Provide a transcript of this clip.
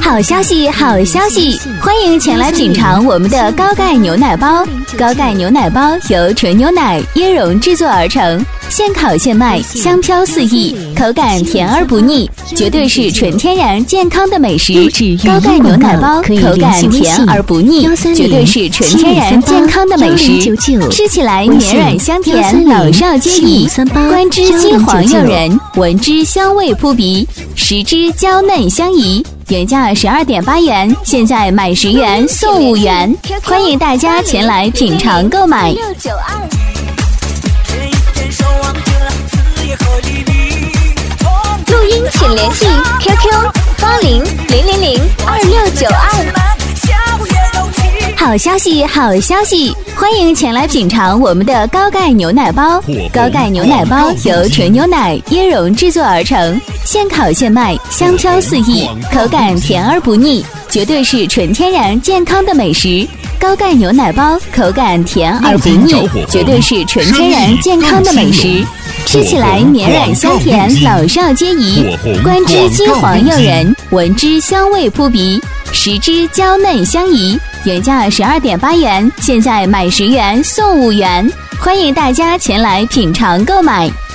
好消息，好消息！欢迎前来品尝我们的高钙牛奶包。高钙牛奶包由纯牛奶、椰蓉制作而成，现烤现卖，香飘四溢，口感甜而不腻，绝对是纯天然健康的美食。高钙牛奶包口感甜而不腻，绝对是纯天然健康的美食。吃起来绵软香甜，老少皆宜。观之金黄诱人，闻之香味扑鼻，食之娇嫩相宜。原价12.8元，现在买10元送5元，欢迎大家前来品尝购买。 录音请联系 QQ 8000022692。 好消息，好消息！欢迎前来品尝我们的高钙牛奶包。高钙牛奶包由纯牛奶、椰蓉制作而成，现烤现卖，香飘四溢，口感甜而不腻，绝对是纯天然健康的美食。高钙牛奶包口感甜而不腻，绝对是纯天然健康的美食。吃起来绵软香甜，老少皆宜。观之金黄诱人，闻之香味扑鼻，食之娇嫩相宜。原价12.8元，现在买10元送5元，欢迎大家前来品尝购买。